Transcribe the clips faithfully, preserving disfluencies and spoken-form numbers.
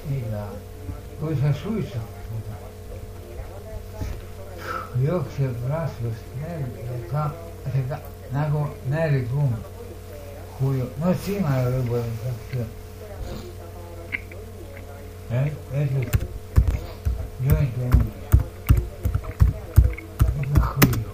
iga, kui sa suitsad seda, jookseb rasvust nälg ja ka seda nagu nälgum, kui, no sina võib-olla saaks ju. Этот joint on это хуйо.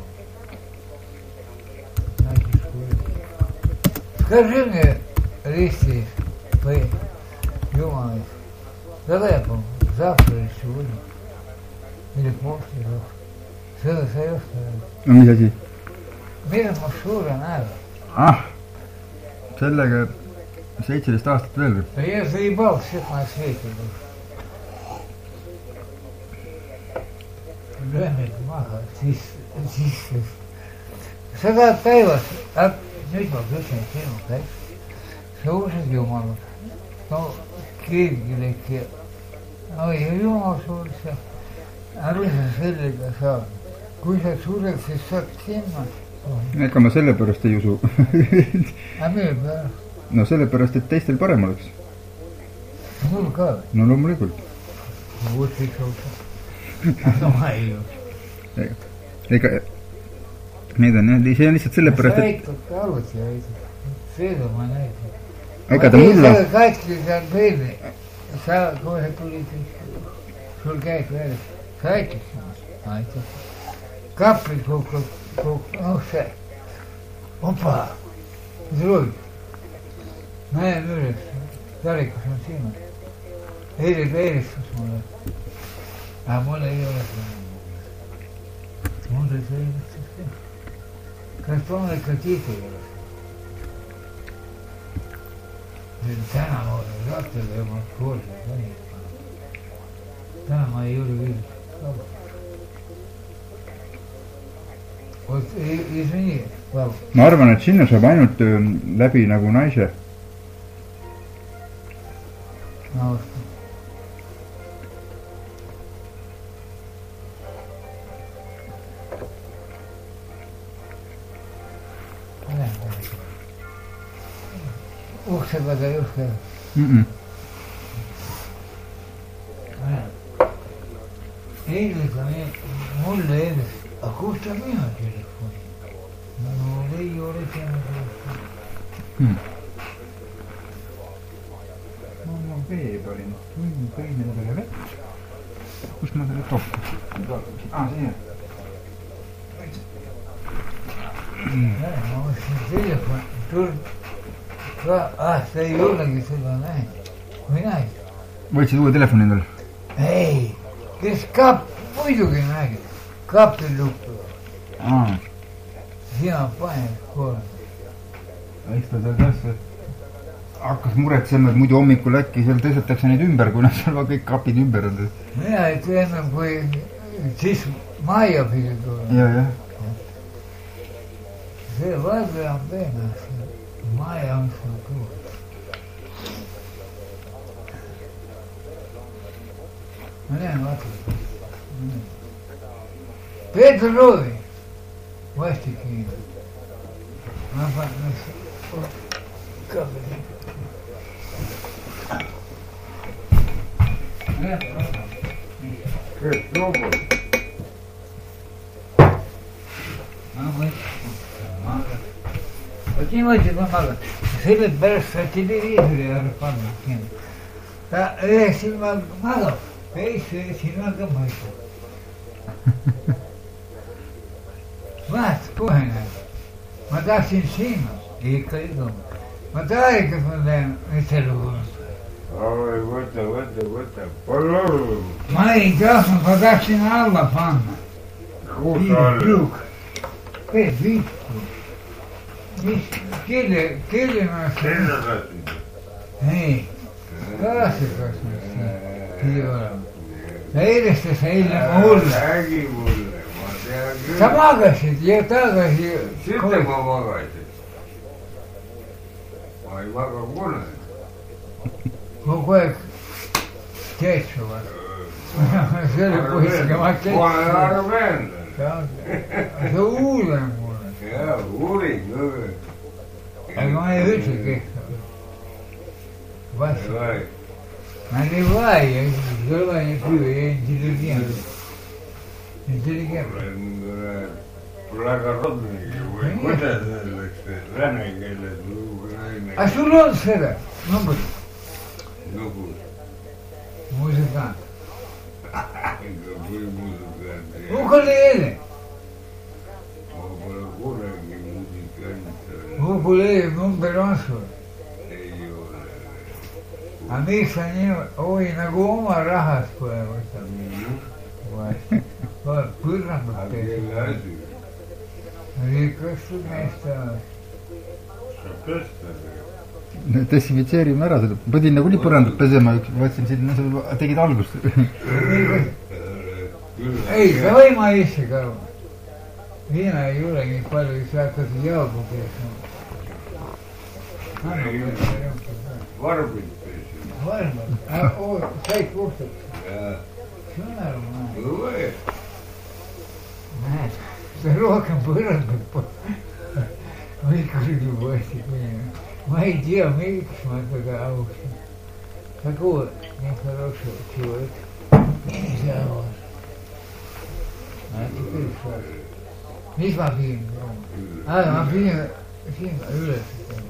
Значит, хуйо. Скажи мне, Ристи, вы, ё-моё, когда я помню, завтра или сегодня, или после завтра, seda sa ei oska öelda. No mis asi? Mida Mašura näeb? Ah, sellega seitseteist aastat veel või? Я заебал всех на свете. Löömid maha, siis, siis, sa tahad päevas, nüüd ma küsin sinu käest, sa usud Jumalat, no kirgilik ja, no ja Jumal sul see, aga mis sa sellega saad, kui sa sured, siis saad sinna. Ega ma sellepärast ei usu. Aga mille pärast? No sellepärast, et teistel parem oleks. Mul ka? No loomulikult. Võt võiks olla. No ma ei ju. Ega, ega, need on jah, see on lihtsalt sellepärast, et... Sa aitab ka arvuti ja aitab. Seda ma näitan. Ega ta mulla... Ma katki seal peale. Sa kohe tulid, sul käib veel. Sa aitab sinna. Aitab. Kapid kukub, kukub, noh see. Opa. Drug. Näen üles. Tarikus on sinu. Eile veeristus mulle. Aga mul ei ole seda. Mul ei veeristus ka. Kas toon ikka tiitu ei ole? Täna ma olen rattele ja ma koolid. Täna ma ei ole küll. Oot, извини, Valv. Ma arvan, et sinna saab ainult läbi nagu naise. Ma ostan. Uksega ta ei oska. Mm-mm. Eile ta mulle eelis, aga kus ta mina telefoni? No ei ole tema telefoni. Hmm. No ma veeb olin, kõin endale vett. Kus ma selle tohku? Ah, siin. Ma mõtlesin telefoni, turg. Ah, sa ei olegi seda näinud. Või näid? Võtsid uue telefoni endale? Ei, kes kapp, muidugi nägid. Kappi lukku. Aa. Sina paned kohe. Eks ta seal tõesti hakkas muretsema, et muidu hommikul äkki seal tõstetakse neid ümber, kui nad seal kõik kapid ümber on. Mina ei tea enam, kui siis majja pidi tulema. Ja, jah. See vaevi on peenas. Maja on seal tuua. Ma näen vaatama. Peeter Roovi. Vastikiin. Ma panen kabeli. Peeter Roovi. Ma mõtlen. Вот niimoodi ma magan. Sellepärast sa televiisori ära pannud. Ta ühe silmaga magab, teise silmaga mõtleb. Vaat, kohe näed. Ma tahtsin sinna, ikka ei tule. Ma taarikas ma lähen, mis see lugu on. Oi, võta, võta, võta, palun. Ma ei tahtnud, ma tahtsin alla panna. Kus alla? Peet viitku. Mis, kelle, kelle ma seda? Kelle tahtsid? Ei, kaasikas ma seda ei ole. Ta eristas eile mulle. Räägi mulle, ma tean küll. Sa magasid ja tagasi. Sitte ma magasid. Ma ei maga kunagi. Kogu aeg keetsuvad. See oli põhjusega ma keetsuvad. Ma olen arvend. See uulem mulle. Jaa, uuring. Aga ma ei üldse keetsuvad. Vastab. Наливай, я желание пива, я интеллигент. Интеллигент. Благородный, вы куда рано говорят, Украина. А sul on seda? No pues, Ну вот, muzikant. какой музыкант. Ukulele. Благородный музыкант. Ukulele number one sul. A mí sañé hoy na goma rajas pues. Pues, pyrran А mutta. где Лазарь? Rikastud meeste. desinfitseerime ära seda, pidin nagunii põrandat pesema, vaatasin sinna, sa tegid algust. Ei, sa või ma ise ka. Viina ei ole nii palju, sa hakkad jaugu peesma. Varbid pesid. Varmad. Said puhtaks. Jaa. See on aru, ma. Bывает. Näed, sa rohkem põrandat pole. Või kuradi poisid minema. Ma ei tea, miks ma teda austan. Такого нехорошего человека. Нельзя вас. А теперь что? Mis ma pidin? Aa, ma pidin siin üles.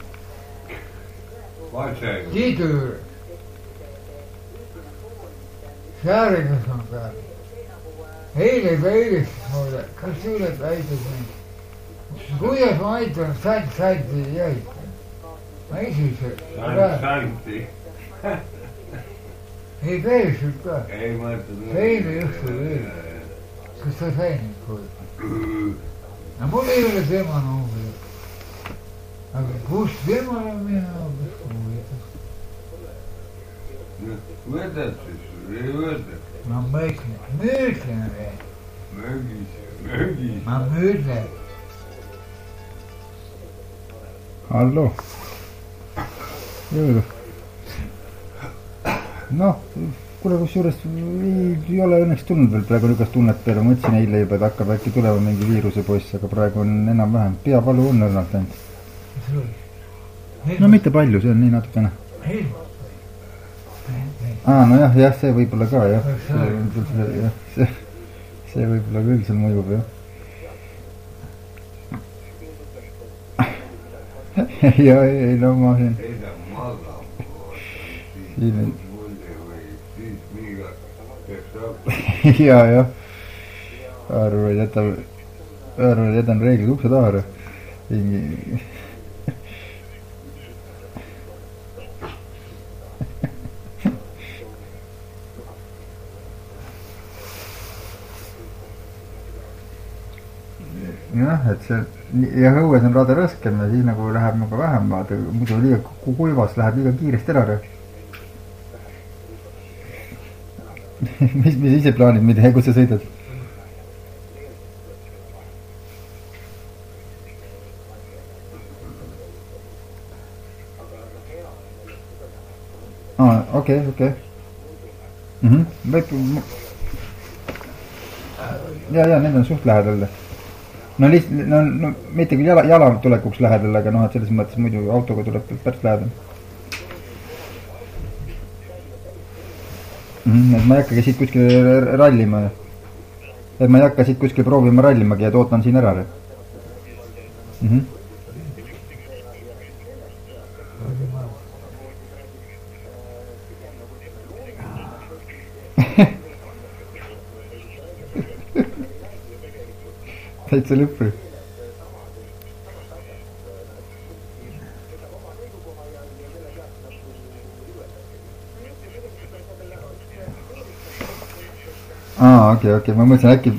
Vaatsin. Tiidu juures. Saarikas on ka. Eile ta helistas mulle, kas sa oled aitad mind? Kuidas ma aitan, sant, sant ei aita. Ma ise see. Santi. Ei päriselt ka. Ei mõtle. Eile õhtul veel. Kas ta sai nüüd kohe? No mul ei ole tema numbrit. Aga kus temal on minu numbrit? Võtad siis, ei võta. Ma mõtlen, mõtlen veel. Mögis, mögis. Ma mõtlen. hallo. jõudu. noh, kuule, kusjuures ei, ei ole õnneks tulnud veel praegu niisugust tunnet peale, mõtlesin eile juba, et hakkab äkki tulema mingi viirusepoiss, aga praegu on enam-vähem, peavalu on õrnalt läinud. no mitte palju, see on nii natukene. aa, nojah, jah, see võib-olla ka, jah. see, see, see võib-olla küll seal mõjub, jah. ja ei, no ma siin siin ja, jah. arvan, et jätan, arvan, et jätan reeglid ukse taha. jah, et see jah, õues on rada raskem ja siis nagu läheb nagu vähem, vaata, muidu liiga kuivas läheb liiga kiiresti ära. mis, mis ise plaanid, mida, kus sa sõidad? aa, okei, okei. võib, ja, ja need on suht lähedal. no lihtsalt, no, no mitte küll jala, jala tulekuks lähedal, aga noh, et selles mõttes muidu autoga tuleb päris lähedal. Mm, et ma ei hakkagi siit kuskil rallima. Et ma ei hakka siit kuskil proovima rallimagi, et ootan siin ära. Mm -hmm. täitsa lõppu. aa, okei, okei, ma mõtlesin äkki.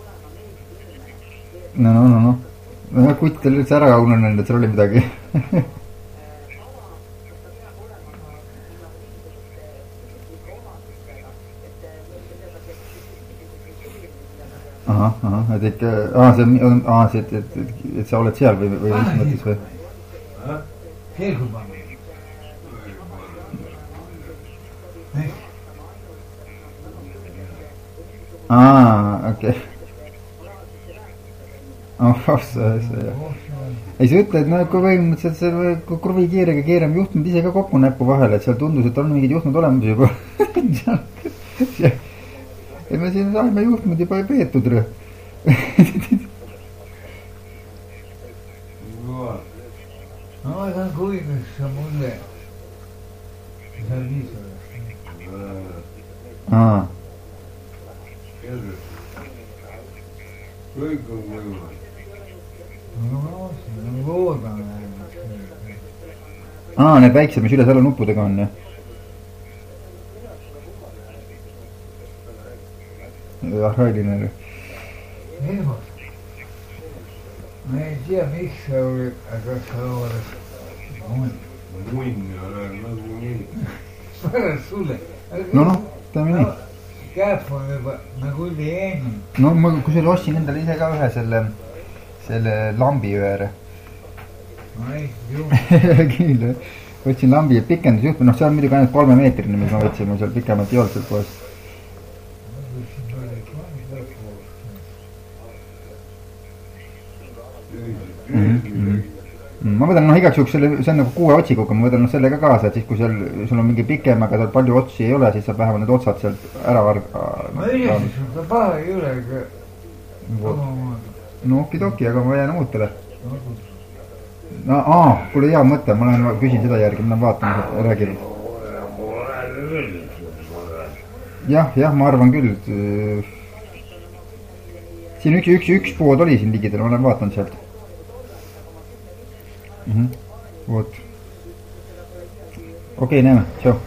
no, no, no, noh. no kutt oli üldse ära ununenud, et seal oli midagi. ahah, ahah, et ikka, aa, see on, aa, see, et, et, et, et sa oled seal või, või mis mõttes või? Helgumaa. aa, okei. oh, see, see. Ei sa ütle, et no kui põhimõtteliselt see kui kruvikiirega keerame juhtmed ise ka kokku näppu vahele, et seal tundus, et on mingid juhtmed olemas juba. Ei me siin saime juhtmed juba ei peetud rõh. no ma saan kuimis sa mulle seal viis oleks. Aa. kõik on võimalik. no ma loodan. Aa, need väiksed, mis üles alla nuppudega on, jah? Arhailine. Niimoodi. Ma ei tea, miks sa olid, aga sa oled munn. Munn olen nagu nii. Pärast sulle. No noh, teeme nii. Käp on juba nagu oli enne. No ma kusjuures ostsin endale ise ka ühe selle, selle lambi ühere. Ma ei tea. Küll, võtsin lambi ja pikendusjuhtme, noh see on muidugi ainult kolme meetrine, mis ma võtsin, ma seal pikemalt ei olnud sealt poest. Ma võtan noh igaks juhuks selle, see on nagu kuue otsikuga, ma võtan noh selle ka kaasa, et siis kui seal sul on mingi pikem, aga seal palju otsi ei ole, siis saab vähemalt need otsad sealt ära varga. ma üldiselt sul ka paha ei ole, aga no okidoki, aga ma jään uutele. no aa, kuule hea mõte, ma lähen küsin seda järgi, ma lähen vaatama, räägin. jah, jah, ma arvan küll, et siin üks, üks, üks pood oli siin ligidel, ma olen vaatanud sealt. Mhm, vot. okei, näeme, tšau.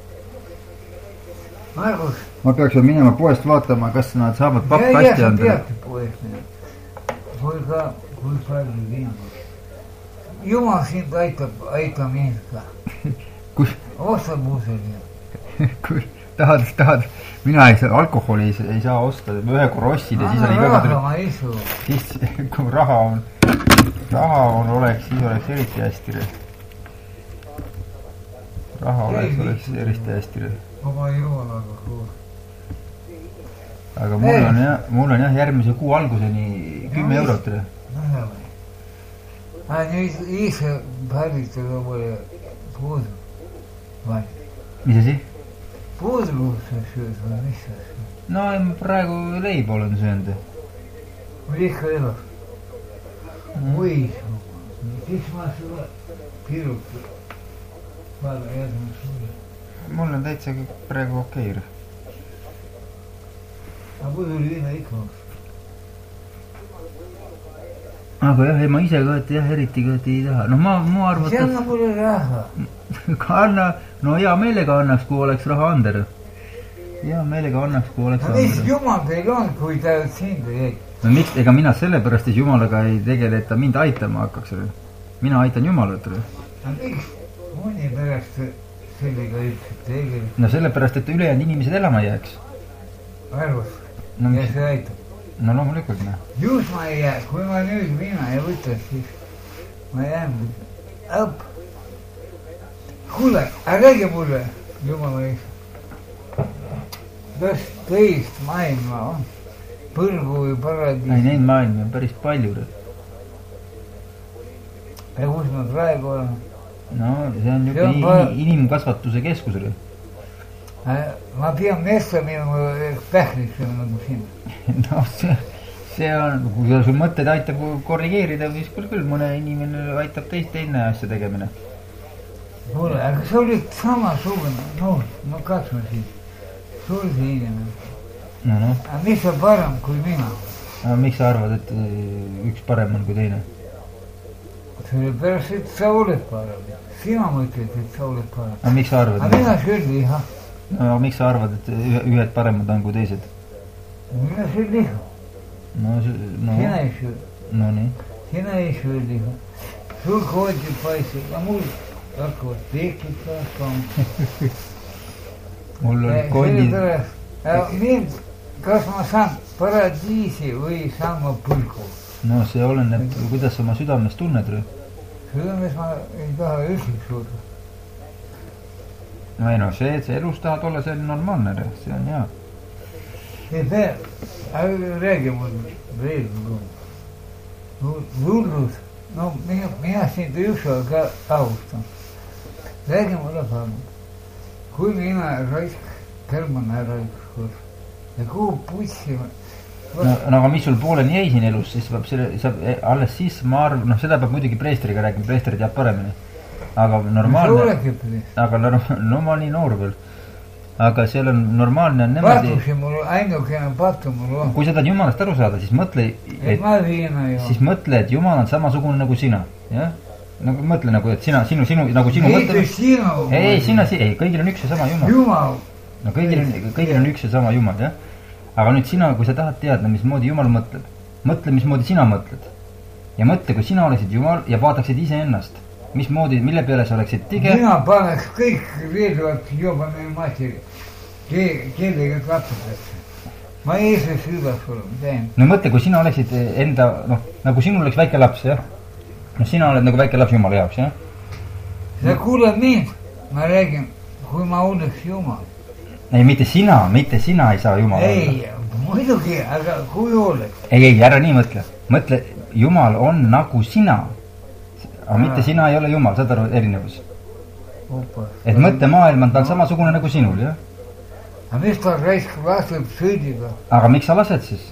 Margus. ma peaks veel minema poest vaatama, kas nad saavad pappkasti anda. jah, sa pead poest minema. kui ka, kui palju viimast. Jumal sind aitab, aitab mind ka. kus? osta puuseli. kus? tahad, tahad, mina ei saa, alkoholi ei, ei saa osta, ühe korossid ja siis oli väga tuli. siis, kui raha on, raha on, oleks, siis oleks eriti hästi. raha oleks, oleks eriti hästi. oma jumalaga koos. aga mul on jah, mul on jah järgmise kuu alguseni kümme eurot. aga nüüd ise päritud omale puudu. mis asi? puudluuse sööd või mis asja? no praegu leiba olen söönud. mul ikka elab. või, siis ma sulle pirutan. vaata jätma sulle. mul on täitsa praegu okei. aga muidu liina ikka on. aga jah, ei ma ise ka, et jah, eriti ka, et ei taha. noh, ma, ma arvan, see anna mulle raha. anna, no hea meelega annaks, kui oleks raha anda. hea meelega annaks, kui oleks raha anda. mis jumal teil on, kui ta sind ei jäi? no miks, ega mina sellepärast siis jumalaga ei tegele, et ta mind aitama hakkaks. mina aitan jumalat. aga miks mõni pärast sellega üldse tegeleb? no sellepärast, et ülejäänud inimesed elama jääks. arvas no,, ja see aitab. no loomulikult noh. just ma ei jää, kui ma nüüd mina ei võta, siis ma jään õpp. kuule, aga räägi mulle, jumala eest. kas teist maailma on? põrgu või paradiis? ei, neid maailmi on päris palju. ja kus me praegu oleme? no see on juba in, par... inimkasvatuse keskus. ma pean messa minema pähliks nagu siin. noh, see, see on, kui sul mõtted aitab korrigeerida, siis küll küll mõne inimene aitab teist teine asja tegemine. kuule, aga sa olid samasugune, noh, ma katsun sind, sul see inimene. no noh. aga mis on parem kui mina? aga miks sa arvad, et üks parem on kui teine? sellepärast, et sa oled parem. sina mõtled, et sa oled parem. aga miks sa arvad? aga mina söön liha. no aga miks sa arvad, et ühed paremad on kui teised? mina söön liha. no, no sina ei söö. no nii. sina ei söö liha. sul koodid paistab, aga mul hakkavad teekid kasvama. mul olid kondid. mind, kas ma saan paradiisi või saan ma põlgu? no see oleneb, kuidas sa oma südames tunned. südames ma ei taha üldse suuda. no ei no see, et sa elus tahad olla, see on normaalne, see on hea. ei pea, aga räägi mul veel. hullud, no mina, mina sind ükskord ka austan. Räägi mulle palun, kui mina raisk kõrman ära ükskord ja kuhu pussi ma... no, no aga mis sul pooleni jäi siin elus, siis peab selle, saab alles siis ma arvan, noh seda peab muidugi preesteriga rääkima, preesteri teab paremini. Aga normaalne, aga no, no ma nii noor veel. Aga seal on normaalne on nemadi... Patusi mul, ainukene patu mul on. Kui sa tahad Jumalast aru saada, siis mõtle, et, siis mõtle, et Jumal on samasugune nagu sina, jah? Nagu mõtle nagu, et sina, sinu, sinu, nagu sinu mõtle... Sinu, ei, ei, sina, ei, kõigil on üks ja sama Jumal. Jumal. No kõigil on, kõigil on üks ja sama Jumal, jah? Aga nüüd sina, kui sa tahad teada, mismoodi Jumal mõtleb, mõtle, mismoodi sina mõtled. Ja mõtle, kui sina oleksid Jumal ja vaataksid ise ennast. Mismoodi, mille peale sa oleksid tige? Mina paneks kõik reedavad jobane materi. Kellega katsutakse. Ma eeses üles olema, tean. No mõtle, kui sina oleksid enda, noh, nagu sinul oleks väike laps, jah? No sina oled nagu väike laps Jumala jaoks, jah? Sa kuuled mind, ma räägin, kui ma oleks Jumal. Ei, mitte sina, mitte sina ei saa Jumal ei, olla. Ei, muidugi, aga kui oleks. Ei, ei, ära nii mõtle. Mõtle, Jumal on nagu sina. Aga mitte sina ei ole Jumal, saad aru erinevus. Opa. Et mõtte maailm on tal samasugune nagu sinul, jah? Aga mis ta raisk laseb sõidiga? Aga miks sa lased siis?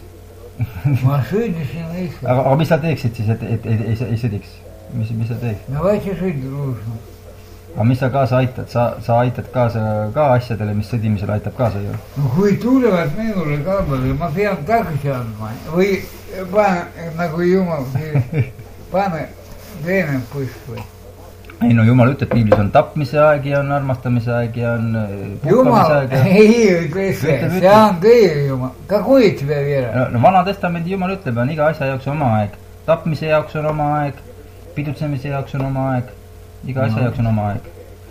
Ma sõidisin ise. Aga, aga mis sa teeksid siis, et, et, et ei, ei sõdiks? Mis, mis sa teeks? No väike sõidi luusma. Aga mis sa kaasa aitad? Sa, sa aitad kaasa ka asjadele, mis sõdimisele aitab kaasa ju? No kui tulevad minule kaabale, ma pean tagasi andma. Või pane, nagu Jumal, pane teine puist või? Ei no Jumal ütleb, piiblis on tapmise aeg ja on armastamise aeg ja on puhkamise aeg. Ja... ei ütle see, see on teie Jumal. Ka kui ütleb vielä? No, no Vana Testamendi Jumal ütleb, on iga asja jaoks oma aeg. Tapmise jaoks on oma aeg, pidutsemise jaoks on oma aeg, iga asja no. jaoks on oma aeg.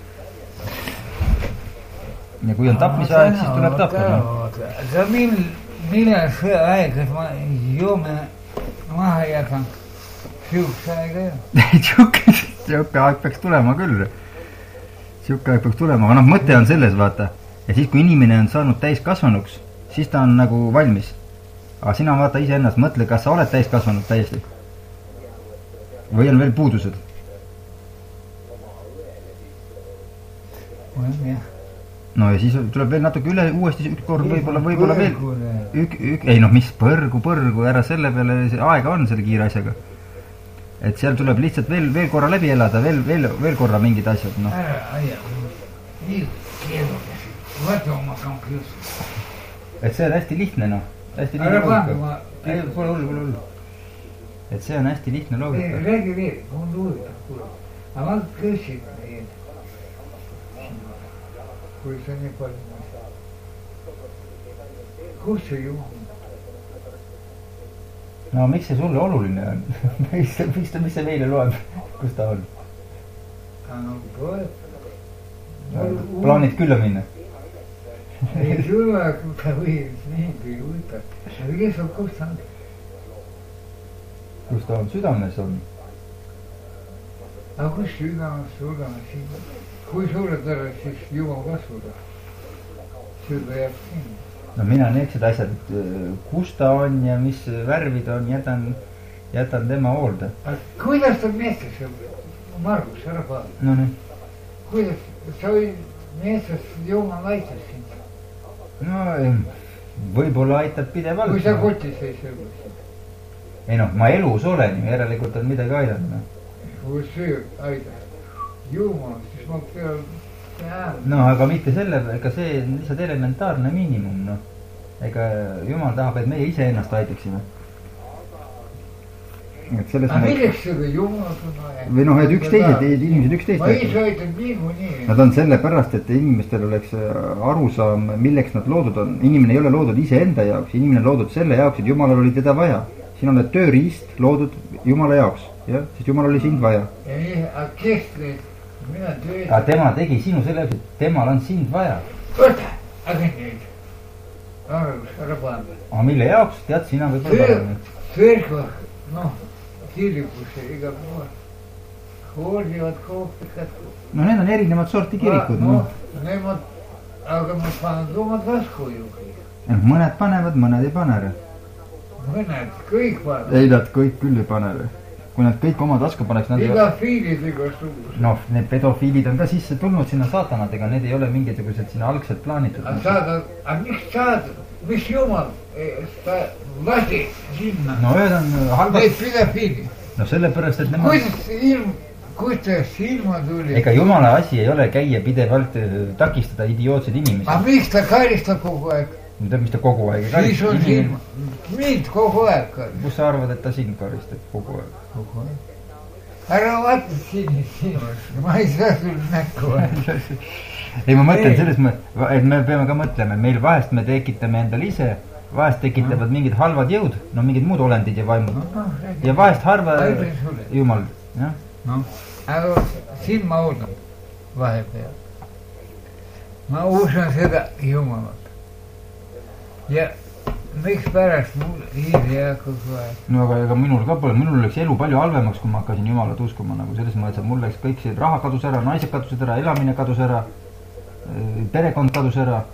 Ja kui on tapmise aeg, siis tuleb tappa. Sa mil, millal see aeg, et ma joome maha jätan? Siukse aeg ei ole. Siuke aeg peaks tulema küll. Siuke aeg peaks tulema, aga noh, mõte on selles, vaata. Ja siis, kui inimene on saanud täiskasvanuks, siis ta on nagu valmis. Aga sina vaata ise ennast, mõtle, kas sa oled täiskasvanud täiesti. Või on veel puudused? On jah. No ja siis tuleb veel natuke üle, uuesti üks kord võib-olla, võib-olla veel. Ük, ük, ei noh, mis põrgu, põrgu, ära selle peale, aega on selle kiire asjaga. Et seal tuleb lihtsalt veel, veel korra läbi elada, veel, veel, veel korra mingid asjad, noh. Ära aia, nii keerukas, võta oma kompjuus. Et see on hästi lihtne, noh. Hästi lihtne loogika. Ei, pole hullu, pole hullu. Et see on hästi lihtne loogika. Ei, räägi veel, on luuda, kuule. Aga ma küsin neid. Kui sa nii palju. Kus see juhub? No miks see sulle oluline on? miks, miks ta, mis see meile loeb? Kus ta on? No, poet. Plaanid külla minna? Ei tule, kui ta võiks niigi võtta. Aga kes on, kus ta on? Kus ta on? Südames on. Aga kus südames, südames? Kui suured ära, siis Jumal kasvuda. Süda jääb sinna. No mina neeksed asjad, et kus ta on ja mis värvid on, jätan, jätan tema hoolda. Kuidas ta meestest, Margus, ära paada? No nii. Kuidas, sa või meestest Jumal aitas sind? No võib-olla aitab pidevalt. Kui sa kotis ei sõlma? Ei noh, ma elus olen ju, järelikult on midagi aidanud. Kui see aitab Jumal, siis ma pean... No aga mitte selle, ega see on lihtsalt elementaarne miinimum, noh. Ega Jumal tahab, et meie ise ennast aitaksime. Aga milleks seda Jumal on? Või noh, et üksteised, inimesed üksteist ma ise aitan niikuinii. Nad on selle pärast, et inimestel oleks arusaam, milleks nad loodud on. Inimene ei ole loodud ise enda jaoks, inimene on loodud selle jaoks, et Jumalal oli teda vaja. Siin oled tööriist loodud Jumala jaoks, jah, sest Jumal oli sind vaja. Ei, aga kes neid? Aga tema tegi sinu selle jaoks, et temal on sind vaja. Võta, aga neid. Arvus, ära panda. Aga mille jaoks, tead, sina võib olla parem. Sõrkva, noh, kirikusse iga pool. Hoolivad kohvikad. No need on erinevad sorti kirikud. No, nemad, aga ma panen omad lasku ju. Mõned panevad, mõned ei pane ära. mõned kõik paneb. ei, nad kõik küll ei pane või. Kui nad kõik oma tasku paneks, nad pedofiilid igasugused. noh, need pedofiilid on ka sisse tulnud sinna saatanatega, need ei ole mingisugused sinna algselt plaanitud. aga saada, aga miks saada, mis jumal ta lasi sinna? no ühed on halvad. Need pedofiilid. no sellepärast, et nemad kuidas ilm, kuidas ilma tuli? ega jumala asi ei ole käia pidevalt takistada idiootseid inimesi. aga miks ta karistab kogu aeg? mis ta kogu aeg ei siis on siin mind kogu aeg karistab. kus sa arvad, et ta sind karistab kogu aeg? kogu aeg. ära vaata siin silmas, ma ei saa sul näkku vaadata. ei, ma mõtlen selles mõttes, et me peame ka mõtlema, meil vahest me tekitame endale ise, vahest tekitavad no. mingid halvad jõud, no mingid muud olendid ja vaimud no,. No, ja vahest harva jumal, jah. noh, aga siin ma ootan vahepeal. ma usun seda jumalat. ja mikspärast mul ei jää kogu aeg. no aga ega minul ka pole, minul läks elu palju halvemaks, kui ma hakkasin jumalat uskuma nagu selles mõttes, et mul läks kõik see raha kadus ära, naised kadusid ära, elamine kadus ära, perekond kadus ära.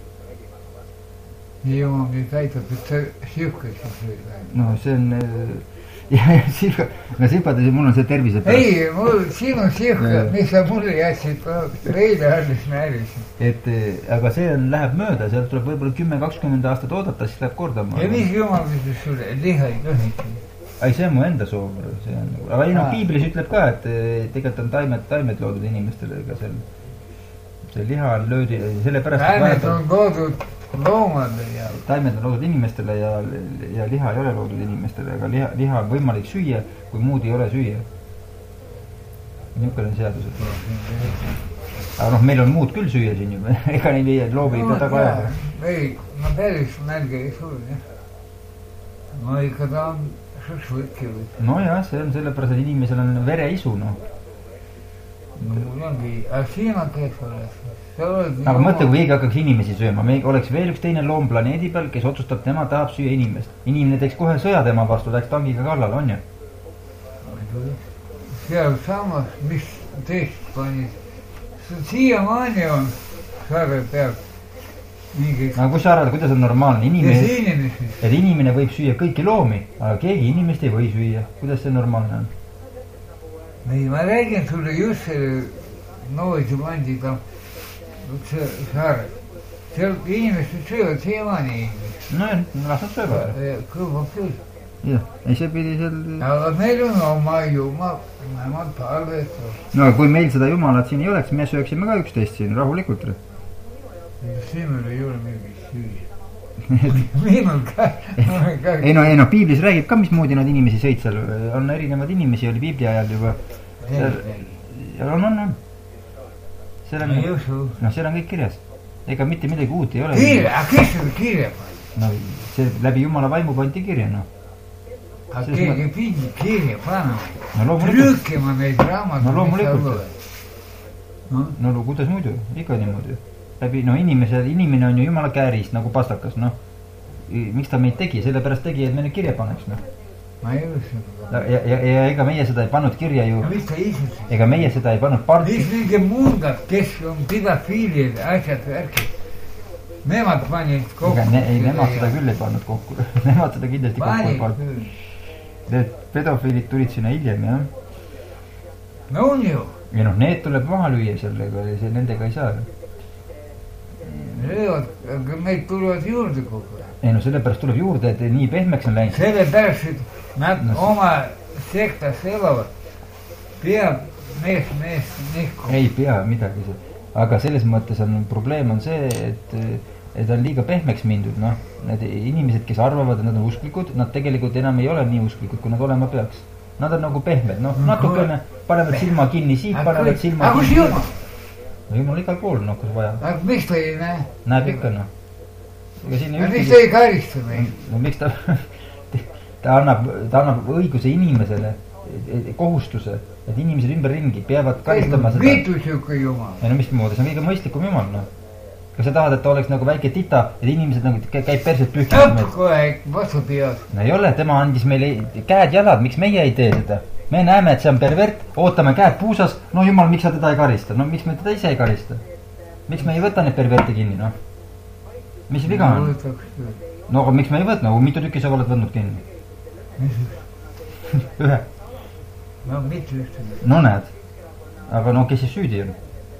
jumal nüüd aitab, et sa sihukesed või? no see on ja, ja sihuke, no sihukades mul on see tervise pärast. ei, mul, sinu sihuke, mis sa mulle jätsid, eile alles näärisin. et aga see on, läheb mööda, sealt tuleb võib-olla kümme, kakskümmend aastat oodata, siis läheb korda. ja mis jumal ütles sulle, liha ei tohigi? ei, see on mu enda soov, see on, aga ei noh, piiblis ütleb ka, et tegelikult on taimed, taimed loodud inimestele, ega seal see liha on löödi, sellepärast taimed on loodud loomade ja taimed on loodud inimestele ja, ja liha ei ole loodud inimestele, aga liha, liha on võimalik süüa, kui muud ei ole süüa. niisugune on seadused. aga noh, meil on muud küll süüa siin juba, ega neid loomi ei pea taga ajada. ei, ma päris nälga ei suuri. ma ikka tahan šašvõtki võtta. nojah, see on sellepärast, et inimesel on vereisu, noh. mul ongi, aga siin on kehvales. aga mõtle, kui keegi hakkaks inimesi sööma, me oleks veel üks teine loom planeedi peal, kes otsustab, tema tahab süüa inimest. inimene teeks kohe sõja tema vastu, läks tangiga kallal, on ju? seal samas, mis teist panid, siiamaani on saare peal mingi. aga kus sa arvad, kuidas on normaalne inimene, et inimene võib süüa kõiki loomi, aga keegi inimest ei või süüa, kuidas see normaalne on? ei, ma räägin sulle just selle Novi Zeelandi tam see saare, seal inimesed söövad siiamaani inimesed. nojah, las nad söövad. kõlbab küll. jah, ei see pidi seal. aga meil on oma jumal, nemad palvetavad. no aga kui meil seda jumalat siin ei oleks, me sööksime ka üksteist siin rahulikult. sinul ei ole mingit süüa. minul ka. ei no, ei no piiblis räägib ka, mismoodi nad inimesi sõid seal, on erinevaid inimesi oli piibli ajal juba. on, on, on. seal on, noh, seal on kõik kirjas, ega mitte midagi uut ei ole. kirja, aga kes seda kirja pani? no see läbi jumala vaimu pandi kirja, noh. aga keegi pidi kirja panema no,, trükkima neid raamatuid. no loomulikult. no, no kuidas muidu, ikka niimoodi. läbi, no inimese, inimene on ju jumala käärist nagu pastakas, noh. miks ta meid tegi, sellepärast tegi, et me nüüd kirja paneks, noh. ma ei usu. ja, ja, ja ega meie seda ei pannud kirja ju. mis ta ise? ega meie seda ei pannud parti. mis mingi mundad, kes on pedofiilid, asjad, värkid. Nemad panid kokku. Ne, ei, nemad seda küll ei pannud kokku. Nemad seda kindlasti kokku ei pannud. Need pedofiilid tulid sinna hiljem, jah. no on ju. ja noh, need tuleb maha lüüa sellega, see nendega ei saa. Löövad, aga meid tulevad juurde kogu aeg. ei no sellepärast tuleb juurde, et nii pehmeks on läinud. sellepärast, et nad no, oma sektas elavad. peab mees, mees nihku. ei pea midagi see. aga selles mõttes on probleem on see, et, et on liiga pehmeks mindud, noh. Need inimesed, kes arvavad, et nad on usklikud, nad tegelikult enam ei ole nii usklikud, kui nad olema peaks. Nad on nagu pehmed, noh, natukene panevad silma kinni siit, panevad silma aga kinni. kus jumal? no jumal igal pool, noh, kus vaja. aga miks ta ei näe? näeb ikka, noh. aga miks ta ei karista meid? no miks ta ta annab, ta annab õiguse inimesele, kohustuse, et inimesed ümberringi peavad karistama seda. mitu siuke jumal? ei no mismoodi, see on kõige mõistlikum jumal, noh. kas sa tahad, et ta oleks nagu väike tita, et inimesed nagu käib perset pühkinud? täpselt kohe vastu pead. no ei ole, tema andis meile käed-jalad, miks meie ei tee seda? me näeme, et see on pervert, ootame käed puusas, no jumal, miks sa teda ei karista? no miks me teda ise ei karista? miks me ei võta neid perverte kinni, noh? mis viga on? no aga miks me ei võtnud, mitu tükki sa oled võtnud kinni? Ühe? no mitte ühtegi. no näed, aga no kes siis süüdi on?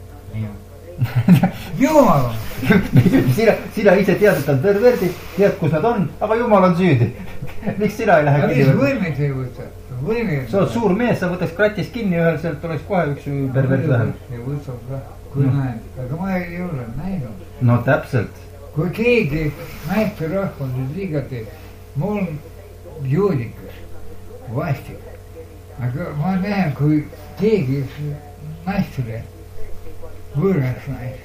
jumal on sina, sina ise tead, et on perverdid, tead, kus nad on, aga jumal on süüdi. Miks sina ei lähe aga kinni? mis võimid ei võta? Võimid sa oled suur mees, sa võtaks kratist kinni ühel, sealt oleks kohe üks perverd vähem. võtab ka, kui No. näed, aga ma ei ole näinud. no täpselt. kui keegi naisterahvased liiga teeb, mul on joodikas vastik. aga ma näen, kui keegi naistele võõraks naine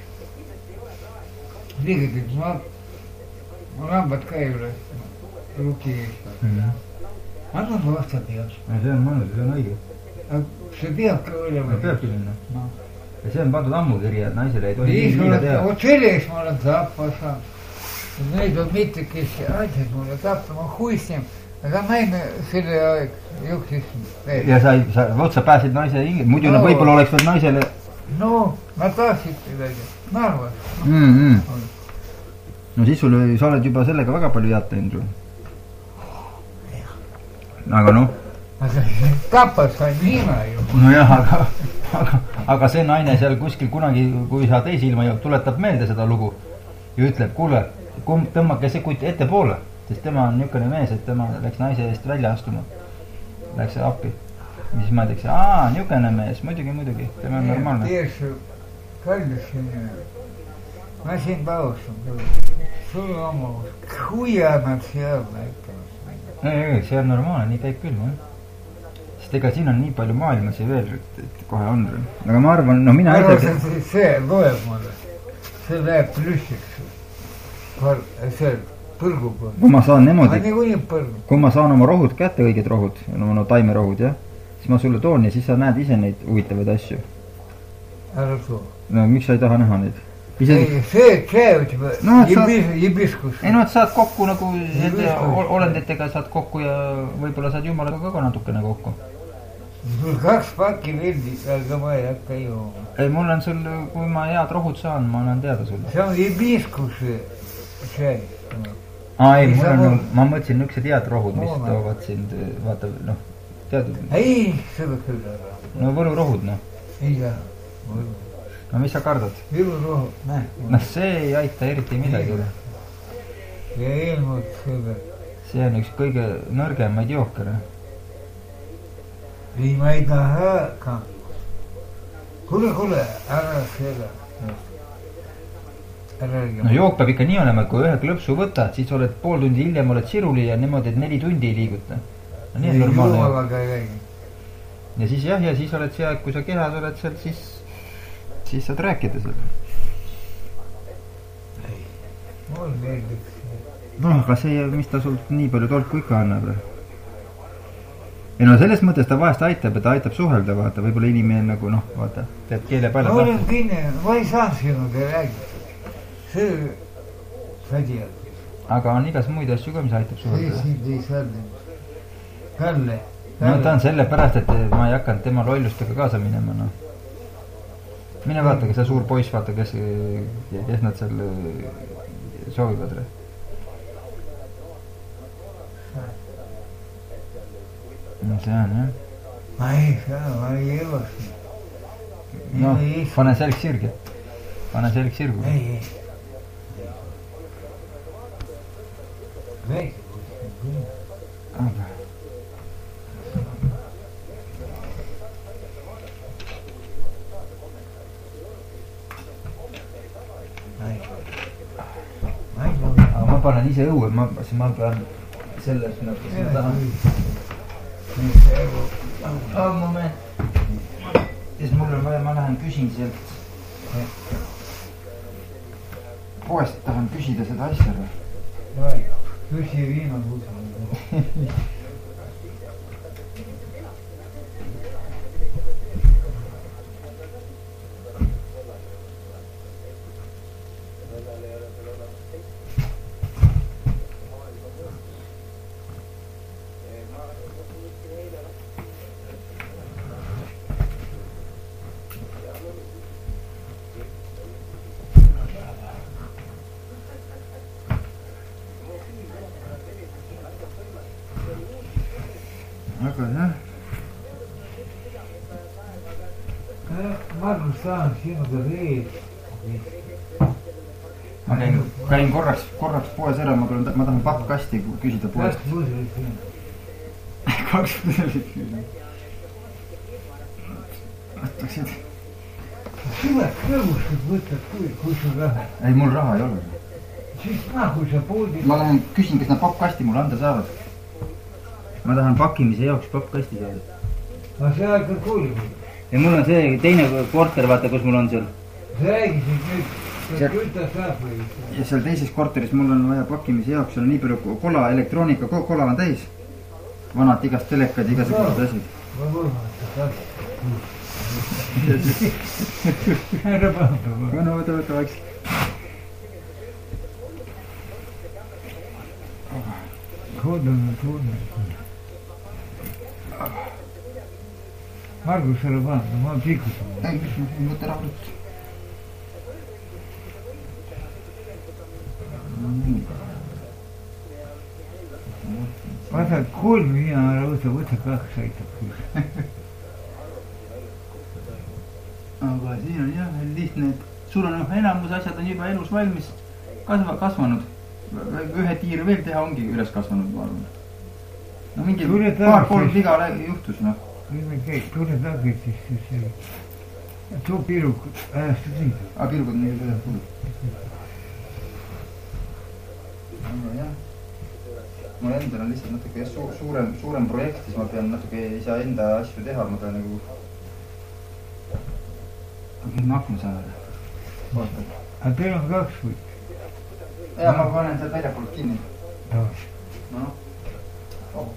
liiga teeb, ma, ma lambad ka ei ole ruki eest. annab vastu peab. see on mõnus, see on õige. aga see peab ka olema. peabki minna. no. ja see on pandud ammu kirja, et naisele ei tohi siis liiga olen, teha. vot selleks ma olen tappa saanud. Neid on mitte, kes aitasid mulle tappa, ma huissin, aga naine selle aeg juhtis veel. ja sa ei, sa, vot sa pääsid naise hinge, muidu no, No. võib-olla oleks veel naisele no, nad tahtsid midagi, Narvas. mm. -hmm. no siis sul, sa oled juba sellega väga palju head teinud ju. aga noh. aga tappa sain mina ju. nojah, aga, aga, aga see naine seal kuskil kunagi, kui sa teise ilma jõud, tuletab meelde seda lugu ja ütleb, kuule, kumb tõmmake see kutt ettepoole, sest tema on niisugune mees, et tema läks naise eest välja astuma. Läks appi. siis ma ütleks, aa, niisugune mees, muidugi, muidugi, tema on normaalne. Tiedätkö, kallis sinne. Mä siin paustan. Sulla on huijaa nad seal näittamas. ei, ei, see on normaalne, nii käib küll, jah. Sest ega siin on nii palju maailmas ja veel, et kohe on. aga ma arvan, no mina Aga see, see loeb mulle. See läheb plüssiks. See põrgu peal. kui ma saan Ma niimoodi, niikuinii põrgu. kui ma saan oma rohud kätte, õiged rohud, no, no taimerohud, jah, siis ma sulle toon ja siis sa näed ise neid huvitavaid asju. Ära too. no miks sa ei taha näha neid? Isegi... Ei, see, see ütleb, No, et jibis, sa- jibiskus. ei no, et saad kokku nagu nende Jibiskus. olenditega saad kokku ja võib-olla saad jumalaga ka natukene kokku. Sul kaks pakki veeldi, aga ma ei hakka jooma. ei, mul on sul, kui ma head rohud saan, ma annan teada sulle. See on jibiskus see. aa ei, Ei, mul sa on, mul- ma mõtlesin niisugused head rohud, mis Mul on. toovad sind, vaata, noh, tead, Ei, seda küll ära. no võlurohud, noh. Ei taha. no mis sa kardad? Vilurohu, näe. noh, see ei aita eriti midagi. Ja ilmud seda. see on üks kõige nõrgemaid jookere. Ei, ma ei taha ka. Kuule, kuule, ära seda. Ära räägi. no jook peab ikka nii olema, et kui ühe klõpsu võtad, siis oled pool tundi hiljem oled siruli ja niimoodi, et neli tundi ei liiguta. no nii on normaalne. Jumalaga ei räägi. ja siis jah, ja siis oled see aeg, kui sa kehas oled seal, siis, siis saad rääkida seal. Mul meeldiks. noh, aga see, mis ta sult nii palju tolku ikka annab. ei no selles mõttes ta vahest aitab, et ta aitab suhelda, vaata, võib-olla inimene nagu noh, vaata, tead keele peale Ma olen tahta. kinni, ma ei saa sinuga rääkida. See, sa tead. aga on igas muid asju ka, mis aitab See suhelda. sind ei saa. Kalle. no ta on sellepärast, et ma ei hakanud tema lollustega kaasa minema, noh. mine vaata, see suur poiss, vaata, kes, kes nad seal soovivad. no see on jah. Ma ei saa, ma ei jõua siin. noh, Ei, ei. pane selg sirge. pane selg sirgu. Ei, ei. Räägi. aga ma panen ise õue, ma, ma pean selles nagu siin tahan. oh, moment. siis mul on vaja, ma lähen küsin sealt. poest tahan küsida seda asja. Küsi viinapuusa. aga jah. Margus saan sinuga veel. Ma käin, käin korraks, korraks poes ära, ma tulen, ma tahan pappkasti küsida poest. Kaks pudelit siin. Kaks pudelit siin. Võtaksid. Suvet kõõvustud võtad, kui, kui sul raha. Ei, mul raha ei ole. Siis nahu sa poodi. Ma lähen küsin, kas nad pappkasti mulle anda saavad. Ma tahan pakkimise jaoks pappkasti saada. Ma see aeg on kooli. Ja mul on see teine korter, vaata, kus mul on seal. Sa räägisid nüüd, sa kütta saab või? Ja seal teises korteris mul on vaja pakkimise jaoks, seal on nii palju kola, elektroonika, kola on täis. Vanad igast telekad, igasugused asjad. Ma võimata, saab. Ära pahata. No, võta, võta vaikselt. Kodune, kodune. Margus, ära pahata, ma pikutan. Ei, võta rahvut. Vaata, kolm mina ära võta, võta kaks aitab küll. Aga siin on jah lihtne, et sul on enamus asjad on juba elus valmis kasva, kasvanud. Ühe tiiri veel teha ongi üles kasvanud, ma arvan. No mingi paar-kolm viga juhtus, noh. Kui me käib, tule tagasi, siis see too piruk ajastud nii. A, pirukad on nii üle kulud. Jah. Mul endal on lihtsalt natuke su suurem, suurem projekt, siis ma pean natuke ei saa enda asju teha, ma pean nagu kõik ma hakkama saada. Aga teil on kaks või? Ja, ma panen sealt väljakult kinni. No. No. Oh.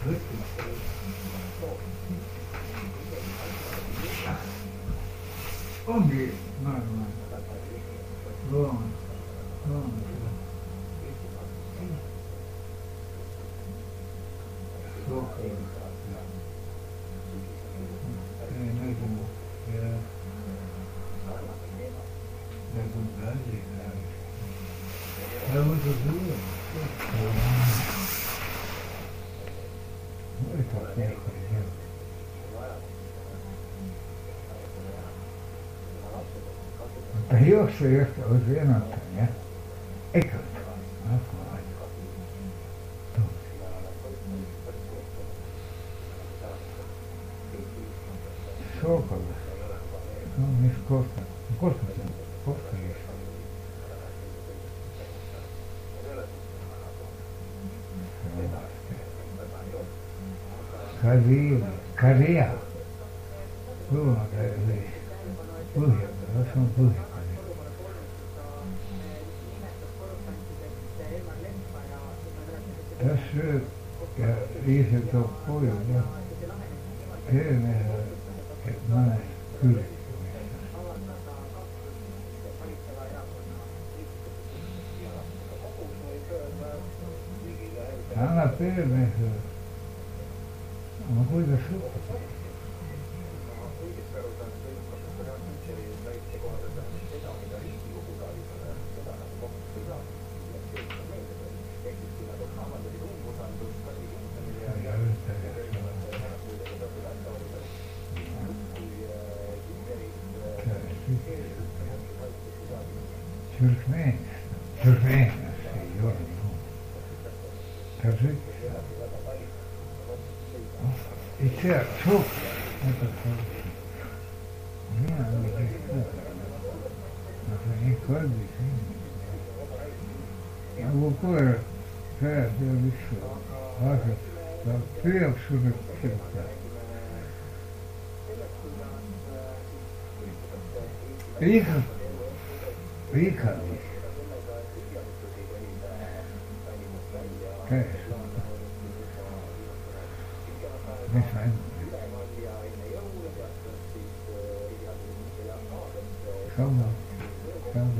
ongi, ma arvan, loom, loom. Sohkeli. Ei näitä ja ja kun väliin. Ja mutta kyllä. Eikä perkele. Mutta hiussa josta olisi enemmän, ja eikä alkaa aika. Sohkeli. No missä kohta? Kohta se on. Kohta jos. Karia, Karia. Kuulma käy Põhja-Karia, se on Põhja-Karia. Tässä syö ja Iisel toob koju ja peremehele, et mõnes küll. Annab peremehele. Aga kuidas suhtub? Türkmen, Türkmen, ei ole minun. Täytyy. Itse suht. Minä olen tehty. Mä sain kaikki sinne. Ja kun koira pääsee vissu aset, ja pyöksynyt sieltä. Ikä, ikä. Käs. Missä en? Sama. Sama.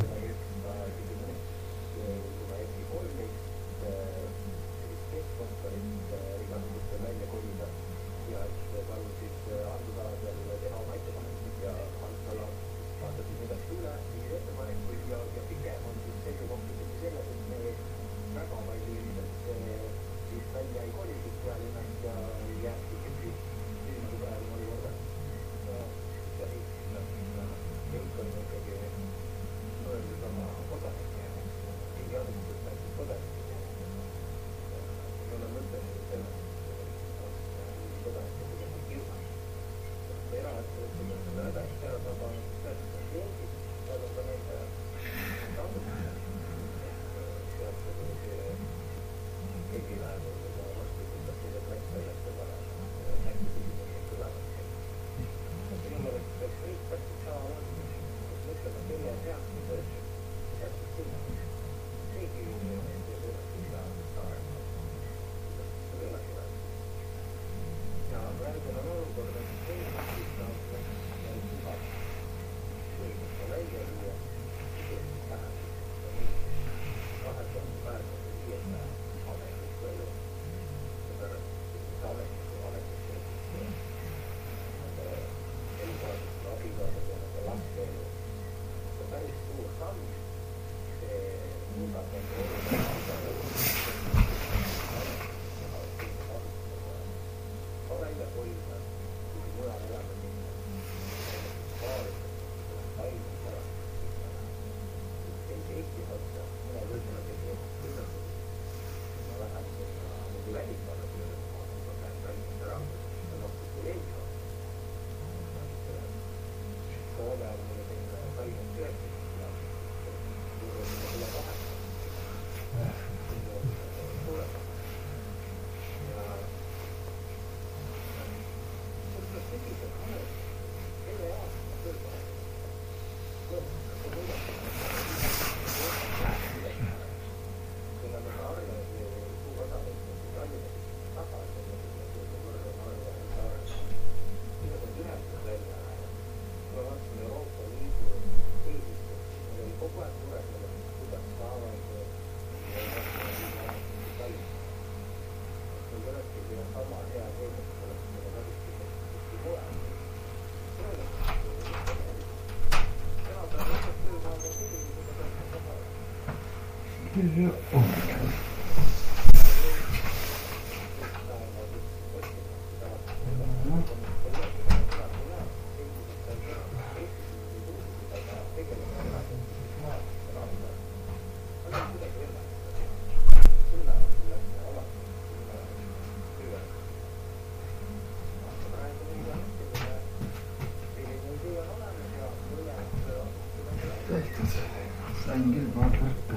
Sain küll paar kõrke.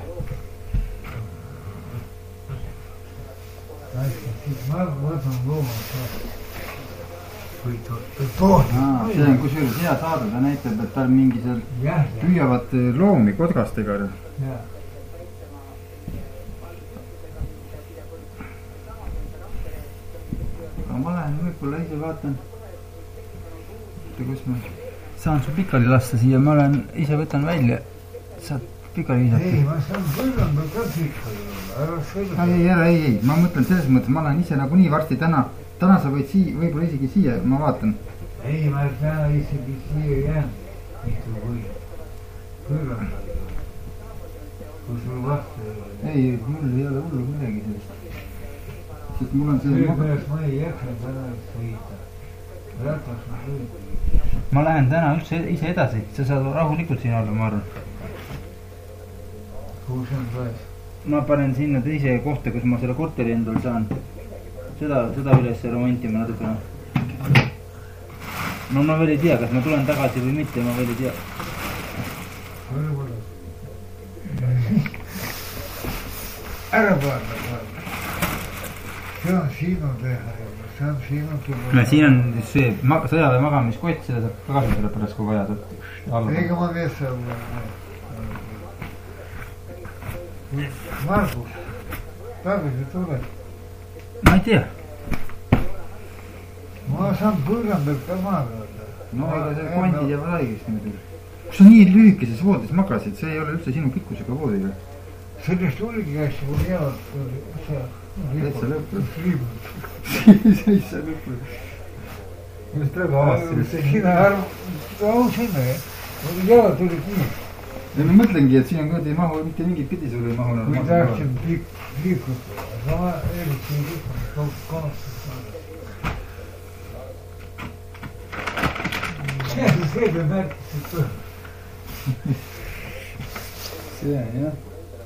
Ma võtan loomad kui tood. See on kusjuures hea saada, ta näitab, et tal mingi seal püüavad loomi kodgastega. Aga ma lähen võibolla ise vaatan. Kus ma saan su pikali lasta siia, ma olen ise võtan välja. Saad pikali visata. Ei, ma saan põlvanda ka pikali olla. Ei, ära, ei, ei. Ma mõtlen selles mõttes, ma olen ise nagu nii varsti täna. Täna sa võid siia, võib-olla isegi siia, ma vaatan. Ei, ma täna isegi siia jään. Mitu või. Põlvanda. Kui sul vastu ei ole. Ei, mul ei ole hullu midagi sellest. Sest mul on see... Kõigepealt ma ei jäksa täna sõita. Ratas ma sõita. Ma lähen täna üldse ise edasi. Sa saad rahulikult siin olla, ma arvan. Kus on praegu? Ma panen sinna teise kohta, kus ma selle korteri endal saan. Seda, seda üles remontima natukene. No ma veel ei tea, kas ma tulen tagasi või mitte, ma veel ei tea. Võib-olla. Ära vaata, vaata. See on sinu teha. See on sinu teha. No, siin on see sõjaväe magamiskott, seda saab kasutada pärast, kui vaja. Ega ma veesa olen. Margus, tagasi tule. Ma ei tea. Ma saan põrgandalt ka maada. No ega see kvandid jääb haigeks nüüd. Kus sa nii lühikeses voodis magasid, see ei ole üldse sinu pikkusega voodiga. Sellest oligi asja, kui jäävad Täitsa lõpus. Seitsa lõpus. Just praegu avastasid. Sina ausime, jäävad tulid nii. Ja ma mõtlengi, et siin on kõrdi mahu, mitte mingit pidi sul ei mahu. Kui tahtsin liikuda, sama eriti liikuda, konastustada. See on märkis, et see on, jah.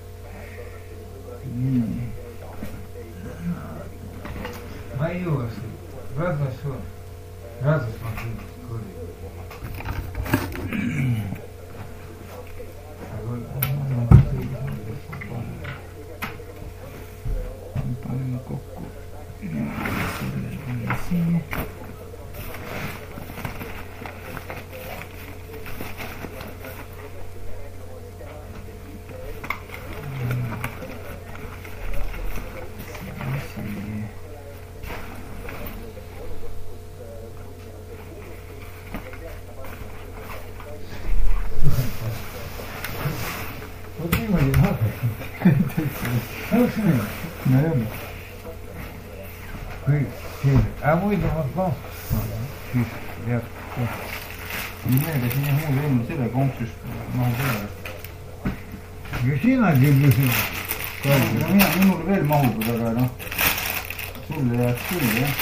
Ma ei jõua siin. Radas on. Radas ma siin kuri. Paneme kokku. Siin. A muidu ma konksus. Siis jah. Meega siin jah muud eelmine selle konksust mahu selle. Ja sinagi küsin. No mina, minul veel mahub, aga noh, sulle jääb küll, jah.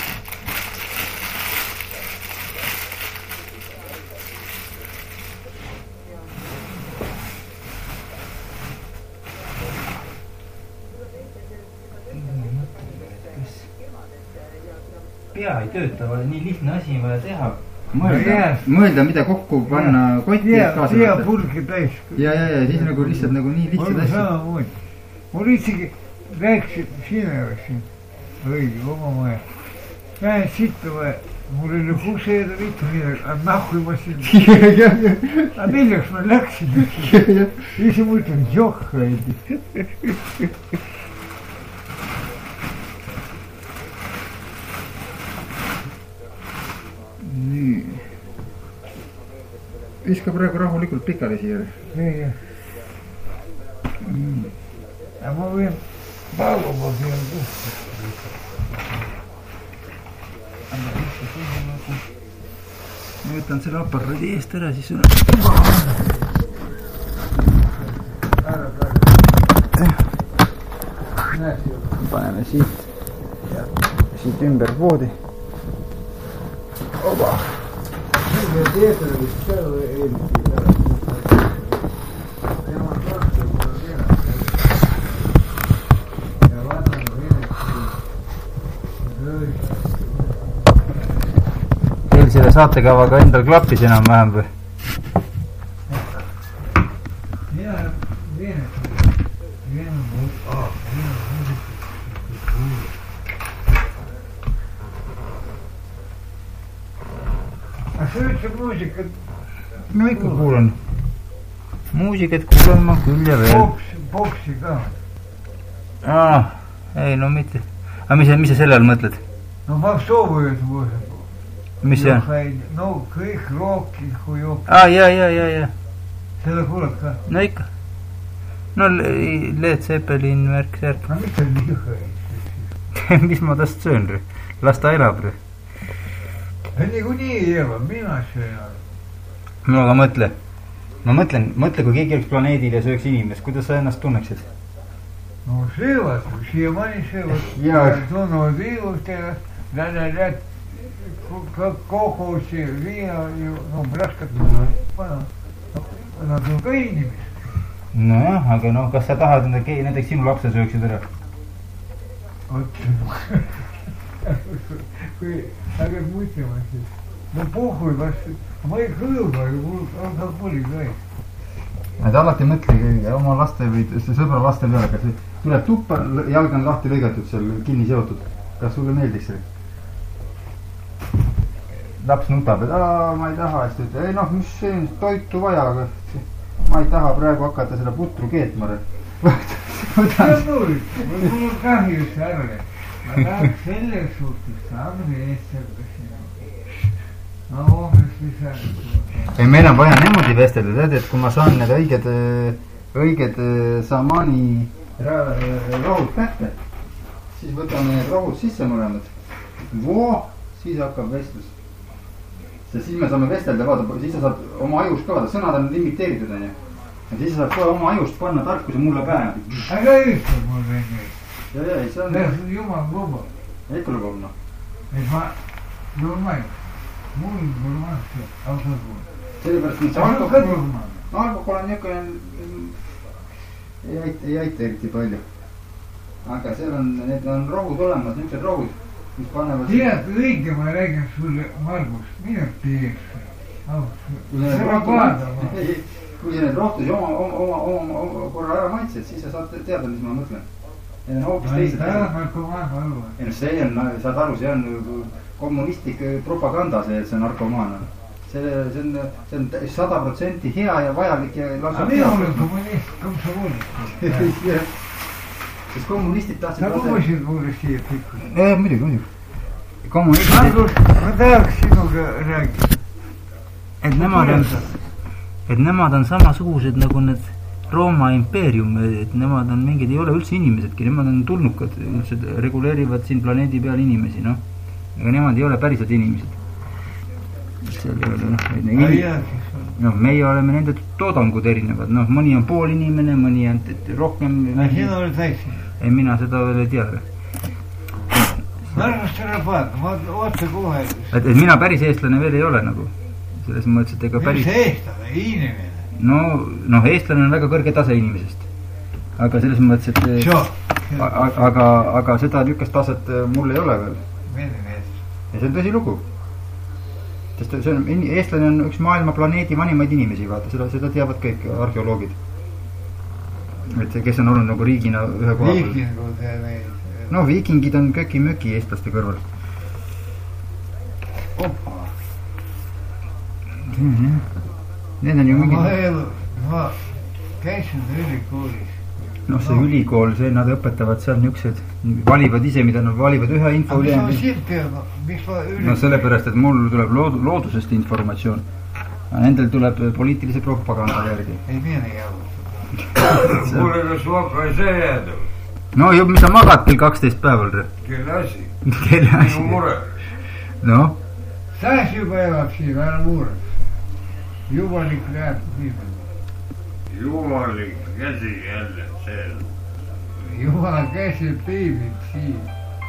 Pea ei tööta, vaid nii lihtne asi vaja teha. Mõelda, mõelda, mida kokku panna kotti ja kaasa võtta. Purgi täis. Ja, ja, ja siis nagu lihtsalt nagu nii lihtsad asjad. Samamoodi. Mul isegi rääkisid sina siin. Õige, oma maja. Lähen sitta vaja. Mul oli huseeda mitu midagi. Aga nahku ma siin. Aga milleks ma läksin? Ise mõtlen, joh, õidi. Nii. Viska praegu rahulikult pikali siia. Nii, jah. Aga ma võin paluma siin kuhta. võtan selle aparaadi eest ära, siis paneme siit ja siit ümber voodi. Oba! Teil selle saatekavaga endal klappis enam-vähem või? Muusikat... No ikka kuulan. Muusikat kuulan ma küll ja veel. Boksi, boksi ka. Ah, ei no mitte. Aga mis, mis sa selle all mõtled? No Vaksoovujas muusikat. Mis see on? No kõik rookid kui jook. Ah, jaa, jaa, jaa, jaa. Seda kuulad ka? No ikka. No Led Zeppelin värk, särk. No mis on nii õige? Mis ma tast söön? Las ta elab. Niikuinii ei ela, mina söön. No aga mõtle. Ma mõtlen, mõtle, kui keegi oleks planeedil ja sööks inimest, kuidas sa ennast tunneksid? No söövad, siiamaani söövad. Tunnevad viilustega, lähed kogusi, viina, no raskat panna. Nad on ka inimesed. Nojah, aga noh, kas sa tahad näiteks sinu lapse sööksid ära? Oot, kui hakkad mõtlema, siis no puhui vastu, ma ei kõlba, mul on ka poli ka ei. Et alati mõtle oma laste või sõbra laste peale, kas tuleb tuppa, jalg on lahti lõigatud seal, kinni seotud. Kas sulle meeldiks see? Laps nutab, et aa, ma ei taha, siis ütle, ei noh, mis see on toitu vaja, aga ma ei taha praegu hakata seda putru keetma. See on null, mul on kahju see arve. Ma tahaks selles suhtes arve eest no hoomist lisaks. Ei, meil on vaja niimoodi vestelda, tead, et kui ma saan need õiged, õiged Samani rohud kätte, siis võtame need rohud sisse mõlemad. Voo, siis hakkab vestlus. Sest siis me saame vestelda, vaata, siis sa saad oma ajust ka vaata, sõnad on limiteeritud, on ju. Ja siis sa saad kohe oma ajust panna tarkuse mulle pähe. Aga ütle mul veel. Ja, ja, ei, see on... Lähes jumal luba. Ikka lubab, noh. Et ma, normaalne. Mul on normaalne, alkohol. Sellepärast, et see alkohol, alkohol on niisugune, ei aita, ei aita eriti palju. Aga seal on, need on rohud olemas, niisugused rohud, mis panevad... Tead, õige ma räägin sulle, Margus, mine teeks. Kui sa need rohtusi oma, oma, oma, oma, oma korra ära maitsed, siis sa saad teada, mis ma mõtlen. Need on hoopis teised. Ma ei narkomaan aru. Ei no see on, saad aru, see on kommunistlik propaganda see, et see on narkomaan. See, see on, see on sada protsenti hea ja vajalik ja lausa... Aga mina olen kommunist, kom sa voolid? Sest kommunistid tahtsid... Sa kuusid mulle siia pikku? Ei, muidugi, muidugi. Kommunistid... Margus, ma tahaks sinuga räägida. Et nemad on, et nemad on samasugused nagu need Rooma impeerium, et nemad on mingid, ei ole üldse inimesedki, nemad on tulnukad, üldse reguleerivad siin planeedi peal inimesi, noh. Aga nemad ei ole päriselt inimesed. Seal ei ole, noh, inimesed. No, meie oleme nende toodangud erinevad, noh, mõni on pool inimene, mõni on rohkem... Aga sina oled väikse? Ei, mina seda veel ei tea. Margus selle paad, oota kohe. Et, et mina päris eestlane veel ei ole, nagu. Selles mõttes, et ega päris... Mis eestlane, inimene? No, noh, eestlane on väga kõrge tase inimesest. Aga selles mõttes, et... Sjo. Aga, aga seda niukest taset mul ei ole veel. Mene mees. Ja see on tõsi lugu. Sest see on, eestlane on üks maailma planeedi vanimaid inimesi, vaata, seda, seda teavad kõik arheoloogid. Et see, kes on olnud nagu riigina ühe koha peal. Viikingud ja neid. No, viikingid on köki-möki eestlaste kõrval. Opa. Mm-hmm. Need on ju mingi... Ma elu, ma käisin ülikoolis. Noh, see no. Ülikool, see nad õpetavad seal niuksed, valivad ise, mida nad valivad ühe info üle. Aga mis ma siit peab, miks ma ülikool? No sellepärast, et mul tuleb lood, loodusest informatsioon. Nendel tuleb poliitilise propaganda järgi. Ei mene jäävad. Kuule, kas vaka ei see jääda? No ju, mis sa magad kell kaksteist päeval? Kelle asi? Kelle asi? Minu mure. Noh? Säs juba elab siin, ära mureks. Jumalik näeb viimane. Jumalik käsi jälle seal. Jumala käsi piibib siin.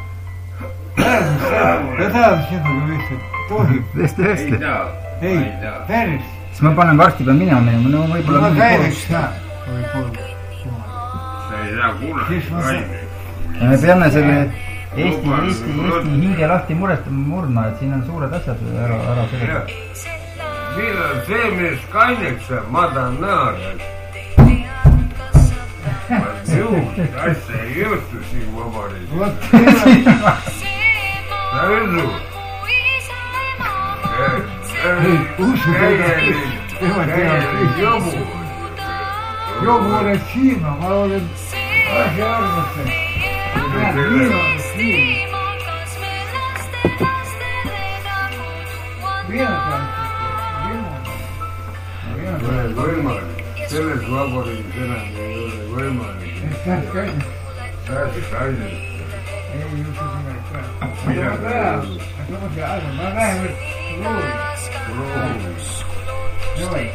Ja tahab sinuga lihtsalt tohib. Tõesti, Ei tõesti. taha. Ei, Ei taha. päris. Siis ma panen varsti pean minema minema, no võib-olla Ma mingi käiks pool. ka. Võib-olla. Sa ei saa kunagi Siis ma- valmis. ja me peame selle Eesti, Eesti, Eesti hinge lahti murestama, murdma, et siin on suured asjad ära, ära sellega. Millal see mees kaineks saab, ma tahan näha. Asja ei juhtu siin vabariigis. Vot teema. Sa usu? Ei, usu teda. Tema teab kõik. Jobu. Jobu olen Siima, ma olen asja arvates. Viimane Siim. Viimane. Viimane. Võimalik. Selles vabariigis enam ei ole võimalik. Tähtis käinud. Tähtis ainult. Ei juhtu sinna ka. Ma tean, aga ma tean, ma vähemalt loodin. Joi.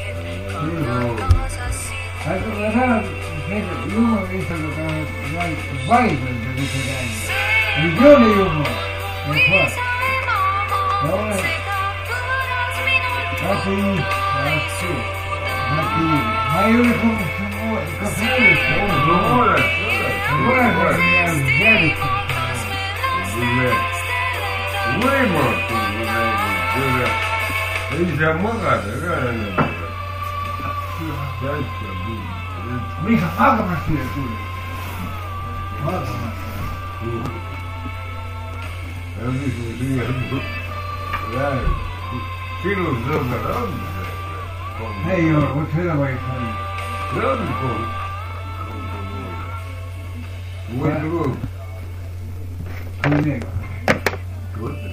Aga ma tahan, et jumal lihtsalt on vaidelda mitte käinud. Ei ole jumal. Ei ole. Ja olen. Asi, asi. Ma ei ole ka kuulista. No oled, Olen olen jäädikad. võimatu, ei saa magada ka enam. Miks sa magama siia tulid? Magama. Ja mis me siia räägime? Sinu sõber on see? Ei ole, vot seda ma ei saa. See on kogu. Või tuleb. Kui nii. Võtta.